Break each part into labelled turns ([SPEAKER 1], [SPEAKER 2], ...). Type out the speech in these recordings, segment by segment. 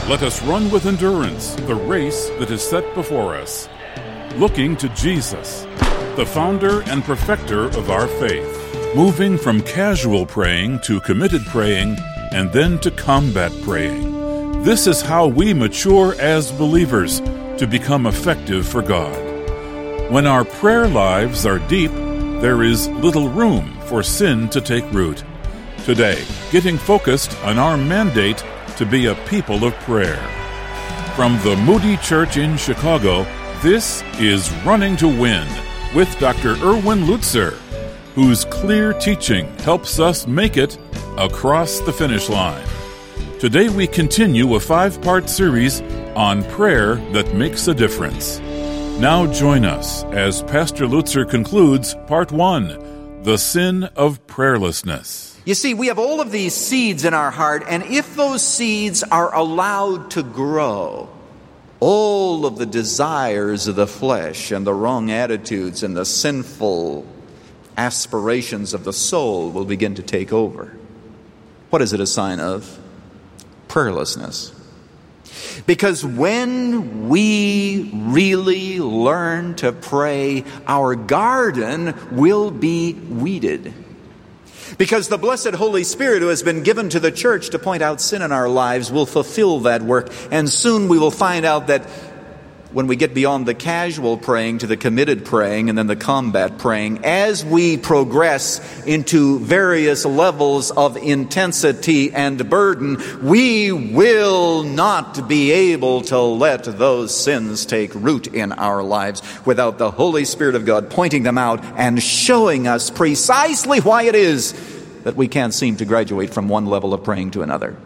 [SPEAKER 1] Let us run with endurance the race that is set before us, looking to Jesus, the founder and perfecter of our faith, moving from casual praying to committed praying and then to combat praying. This is how we mature as believers to become effective for God. When our prayer lives are deep, there is little room for sin to take root. Today, getting focused on our mandate to be a people of prayer. From the Moody Church in Chicago, this is Running to Win with Dr. Erwin Lutzer, whose clear teaching helps us make it across the finish line. Today we continue a 5-part series on prayer that makes a difference. Now join us as Pastor Lutzer concludes Part 1, The Sin of Prayerlessness.
[SPEAKER 2] You see, we have all of these seeds in our heart, and if those seeds are allowed to grow, all of the desires of the flesh and the wrong attitudes and the sinful aspirations of the soul will begin to take over. What is it a sign of? Prayerlessness. Because when we really learn to pray, our garden will be weeded. Because the blessed Holy Spirit who has been given to the church to point out sin in our lives will fulfill that work. And soon we will find out that when we get beyond the casual praying to the committed praying and then the combat praying, as we progress into various levels of intensity and burden, we will not be able to let those sins take root in our lives without the Holy Spirit of God pointing them out and showing us precisely why it is that we can't seem to graduate from one level of praying to another.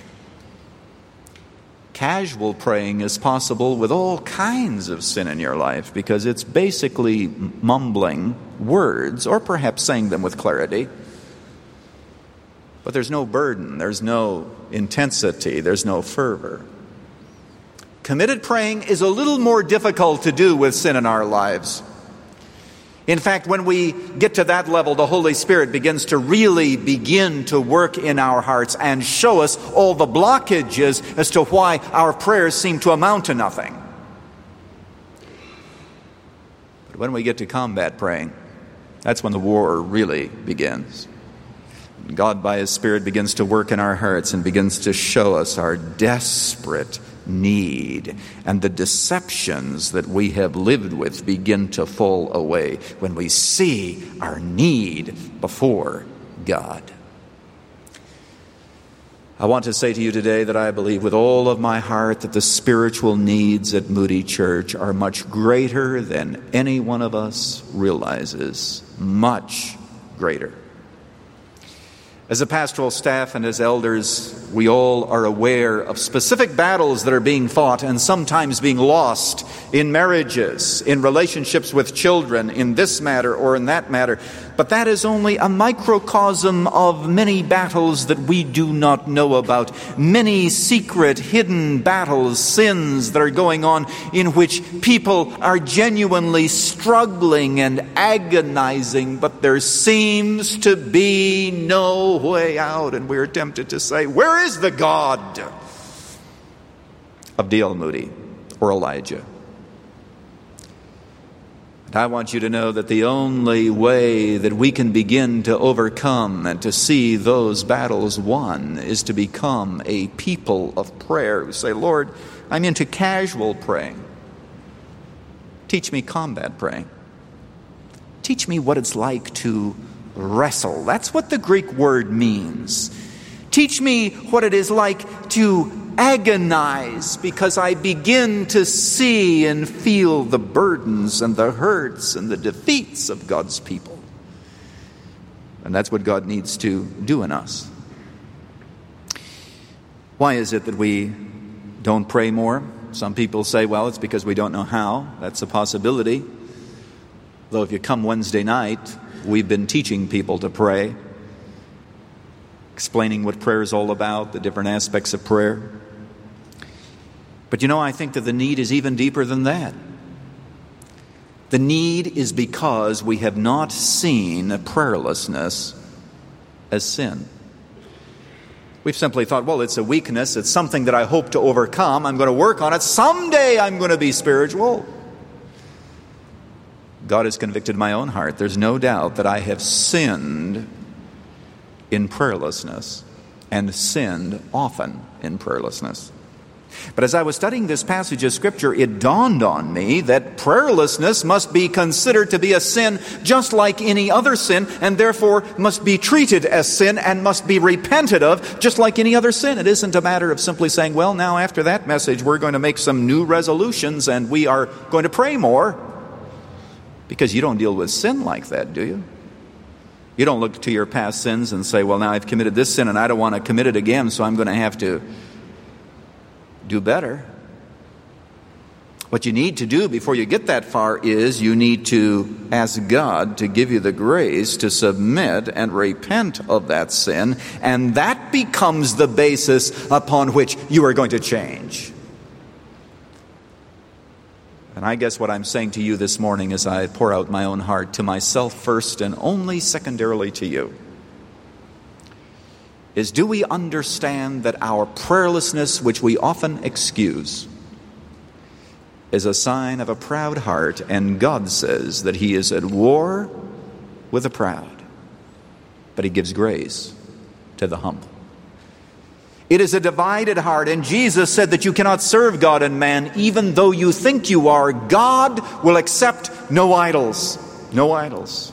[SPEAKER 2] Casual praying is possible with all kinds of sin in your life because it's basically mumbling words or perhaps saying them with clarity. But there's no burden, there's no intensity, there's no fervor. Committed praying is a little more difficult to do with sin in our lives. In fact, when we get to that level, the Holy Spirit begins to really begin to work in our hearts and show us all the blockages as to why our prayers seem to amount to nothing. But when we get to combat praying, that's when the war really begins. God, by His Spirit, begins to work in our hearts and begins to show us our desperate need, and the deceptions that we have lived with begin to fall away when we see our need before God. I want to say to you today that I believe with all of my heart that the spiritual needs at Moody Church are much greater than any one of us realizes. Much greater. As a pastoral staff and as elders, we all are aware of specific battles that are being fought and sometimes being lost in marriages, in relationships with children, in this matter or in that matter. But that is only a microcosm of many battles that we do not know about. Many secret, hidden battles, sins that are going on in which people are genuinely struggling and agonizing, but there seems to be no way out. And we're tempted to say, where is the God of D.L. Moody or Elijah? I want you to know that the only way that we can begin to overcome and to see those battles won is to become a people of prayer who say, Lord, I'm into casual praying. Teach me combat praying. Teach me what it's like to wrestle. That's what the Greek word means. Teach me what it is like to agonize, because I begin to see and feel the burdens and the hurts and the defeats of God's people. And that's what God needs to do in us. Why is it that we don't pray more? Some people say, well, it's because we don't know how. That's a possibility. Though if you come Wednesday night, we've been teaching people to pray, explaining what prayer is all about, the different aspects of prayer. But you know, I think that the need is even deeper than that. The need is because we have not seen prayerlessness as sin. We've simply thought, well, it's a weakness. It's something that I hope to overcome. I'm going to work on it. Someday I'm going to be spiritual. God has convicted my own heart. There's no doubt that I have sinned in prayerlessness and sinned often in prayerlessness. But as I was studying this passage of Scripture, it dawned on me that prayerlessness must be considered to be a sin just like any other sin, and therefore must be treated as sin and must be repented of just like any other sin. It isn't a matter of simply saying, well, now after that message, we're going to make some new resolutions and we are going to pray more. Because you don't deal with sin like that, do you? You don't look to your past sins and say, well, now I've committed this sin and I don't want to commit it again, so I'm going to have to do better. What you need to do before you get that far is you need to ask God to give you the grace to submit and repent of that sin, and that becomes the basis upon which you are going to change. And I guess what I'm saying to you this morning as I pour out my own heart to myself first and only secondarily to you is, do we understand that our prayerlessness, which we often excuse, is a sign of a proud heart, and God says that He is at war with the proud, but He gives grace to the humble. It is a divided heart, and Jesus said that you cannot serve God and man even though you think you are. God will accept no idols. No idols.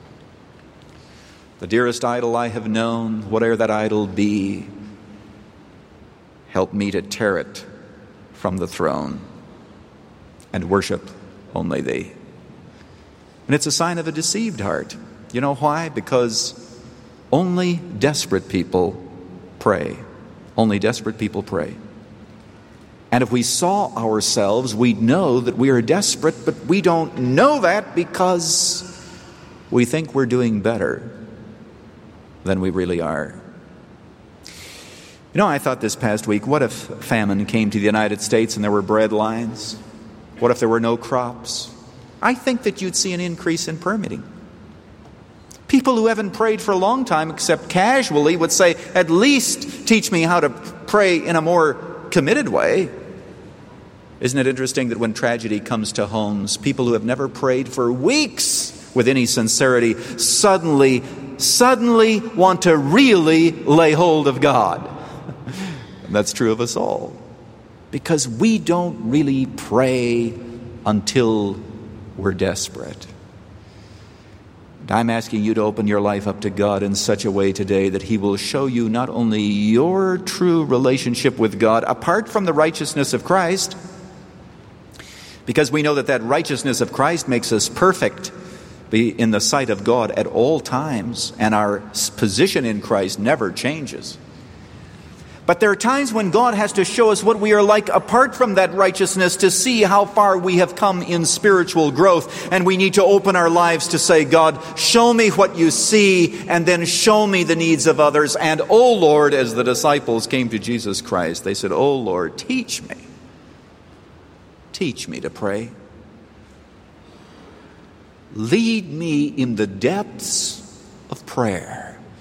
[SPEAKER 2] The dearest idol I have known, whatever that idol be, help me to tear it from the throne and worship only Thee. And it's a sign of a deceived heart. You know why? Because only desperate people pray. Only desperate people pray. And if we saw ourselves, we'd know that we are desperate, but we don't know that because we think we're doing better than we really are. You know, I thought this past week, what if famine came to the United States and there were bread lines? What if there were no crops? I think that you'd see an increase in permitting. People who haven't prayed for a long time, except casually, would say, at least teach me how to pray in a more committed way. Isn't it interesting that when tragedy comes to homes, people who have never prayed for weeks with any sincerity suddenly want to really lay hold of God? And that's true of us all. Because we don't really pray until we're desperate. I'm asking you to open your life up to God in such a way today that He will show you not only your true relationship with God apart from the righteousness of Christ, because we know that righteousness of Christ makes us perfect in the sight of God at all times, and our position in Christ never changes. But there are times when God has to show us what we are like apart from that righteousness to see how far we have come in spiritual growth. And we need to open our lives to say, God, show me what you see, and then show me the needs of others. And, oh Lord, as the disciples came to Jesus Christ, they said, oh Lord, teach me. Teach me to pray. Lead me in the depths of prayer.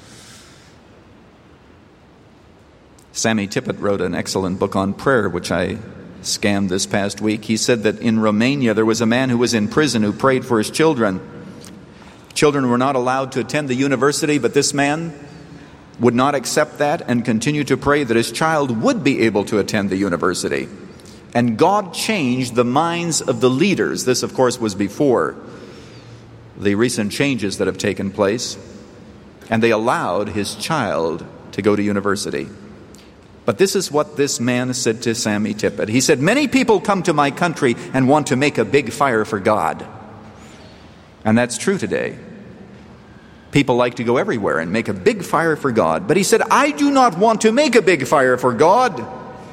[SPEAKER 2] Sammy Tippett wrote an excellent book on prayer, which I scanned this past week. He said that in Romania there was a man who was in prison who prayed for his children. Children were not allowed to attend the university, but this man would not accept that and continued to pray that his child would be able to attend the university. And God changed the minds of the leaders. This, of course, was before the recent changes that have taken place. And they allowed his child to go to university. But this is what this man said to Sammy Tippett. He said, many people come to my country and want to make a big fire for God. And that's true today. People like to go everywhere and make a big fire for God. But he said, I do not want to make a big fire for God.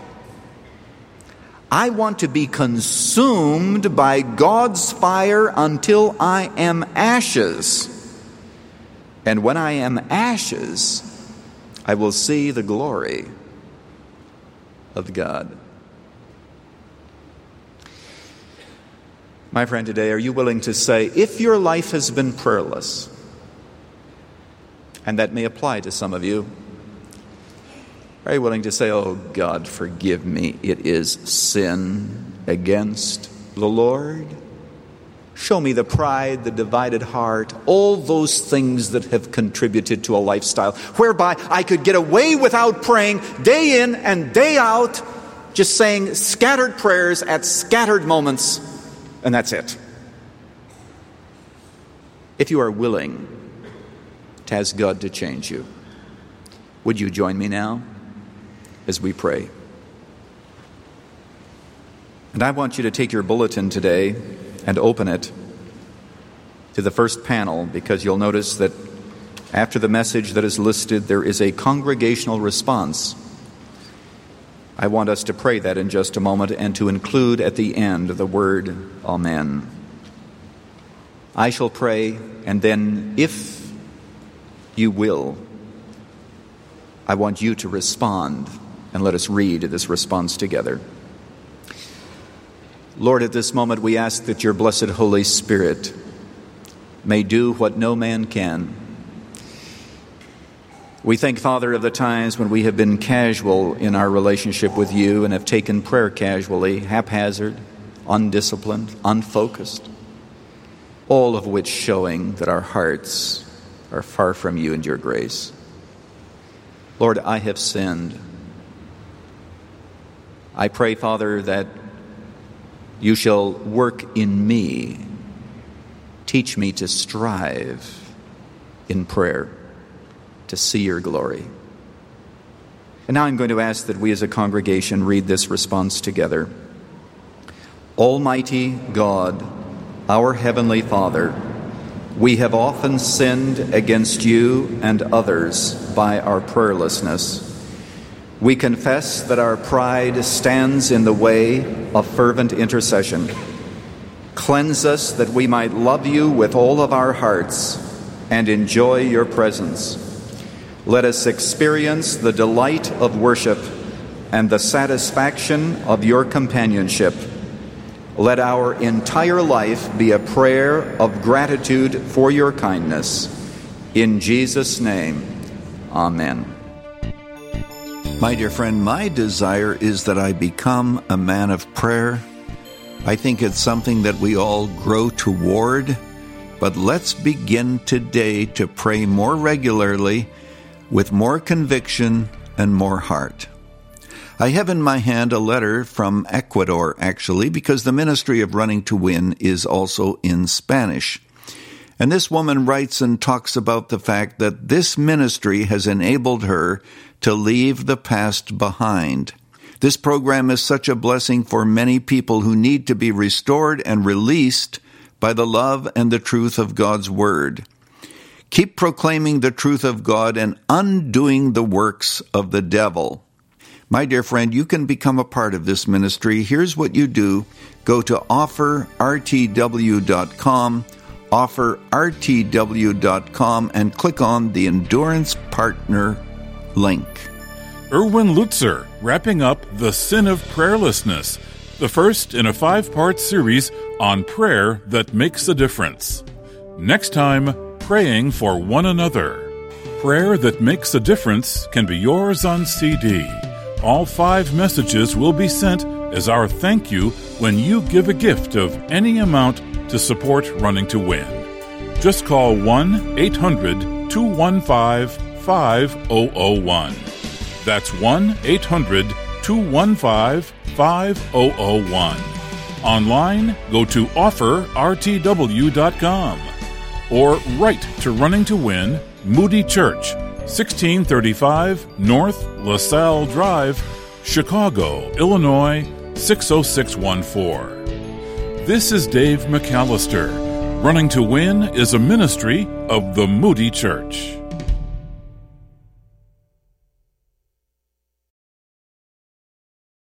[SPEAKER 2] I want to be consumed by God's fire until I am ashes. And when I am ashes, I will see the glory of God. My friend, today, are you willing to say, if your life has been prayerless, and that may apply to some of you, Are you willing to say, "Oh God, forgive me, it is sin against the Lord"? Show me the pride, the divided heart, all those things that have contributed to a lifestyle whereby I could get away without praying day in and day out, just saying scattered prayers at scattered moments, and that's it. If you are willing to ask God to change you, would you join me now as we pray? And I want you to take your bulletin today and open it to the first panel, because you'll notice that after the message that is listed, there is a congregational response. I want us to pray that in just a moment and to include at the end the word Amen. I shall pray, and then if you will, I want you to respond, and let us read this response together. Lord, at this moment we ask that your blessed Holy Spirit may do what no man can. We thank, Father, of the times when we have been casual in our relationship with you and have taken prayer casually, haphazard, undisciplined, unfocused, all of which showing that our hearts are far from you and your grace. Lord, I have sinned. I pray, Father, that you shall work in me. Teach me to strive in prayer to see your glory. And now I'm going to ask that we as a congregation read this response together. Almighty God, our Heavenly Father, we have often sinned against you and others by our prayerlessness. We confess that our pride stands in the way of fervent intercession. Cleanse us that we might love you with all of our hearts and enjoy your presence. Let us experience the delight of worship and the satisfaction of your companionship. Let our entire life be a prayer of gratitude for your kindness. In Jesus' name, amen.
[SPEAKER 3] My dear friend, my desire is that I become a man of prayer. I think it's something that we all grow toward, but let's begin today to pray more regularly, with more conviction and more heart. I have in my hand a letter from Ecuador, actually, because the ministry of Running to Win is also in Spanish. And this woman writes and talks about the fact that this ministry has enabled her to leave the past behind. This program is such a blessing for many people who need to be restored and released by the love and the truth of God's Word. Keep proclaiming the truth of God and undoing the works of the devil. My dear friend, you can become a part of this ministry. Here's what you do. Go to offerrtw.com, offerrtw.com, and click on the Endurance Partner link.
[SPEAKER 1] Erwin Lutzer, wrapping up The Sin of Prayerlessness, the first in a 5-part series on prayer that makes a difference. Next time, praying for one another. Prayer that makes a difference can be yours on CD. All 5 messages will be sent as our thank you when you give a gift of any amount to support Running to Win. Just call 1-800-215-5001. That's 1-800-215-5001. Online, go to offerrtw.com or write to Running to Win, Moody Church, 1635 North LaSalle Drive, Chicago, Illinois, 60614. This is Dave McAllister. Running to Win is a ministry of the Moody Church.